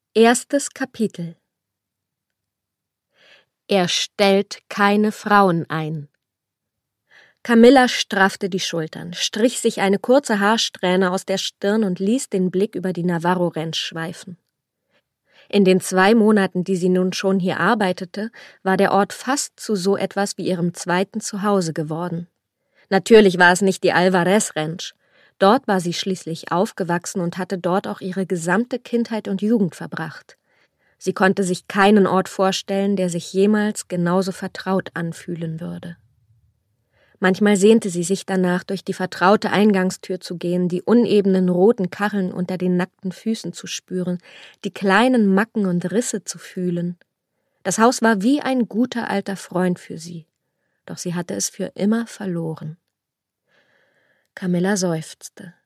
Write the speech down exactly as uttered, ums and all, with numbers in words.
Erstes Kapitel. Er stellt keine Frauen ein. Camilla straffte die Schultern, strich sich eine kurze Haarsträhne aus der Stirn und ließ den Blick über die Navarro Ranch schweifen. In den zwei Monaten, die sie nun schon hier arbeitete, war der Ort fast zu so etwas wie ihrem zweiten Zuhause geworden. Natürlich war es nicht die Alvarez Ranch. Dort war sie schließlich aufgewachsen und hatte dort auch ihre gesamte Kindheit und Jugend verbracht. Sie konnte sich keinen Ort vorstellen, der sich jemals genauso vertraut anfühlen würde. Manchmal sehnte sie sich danach, durch die vertraute Eingangstür zu gehen, die unebenen roten Kacheln unter den nackten Füßen zu spüren, die kleinen Macken und Risse zu fühlen. Das Haus war wie ein guter alter Freund für sie, doch sie hatte es für immer verloren. Camilla seufzte.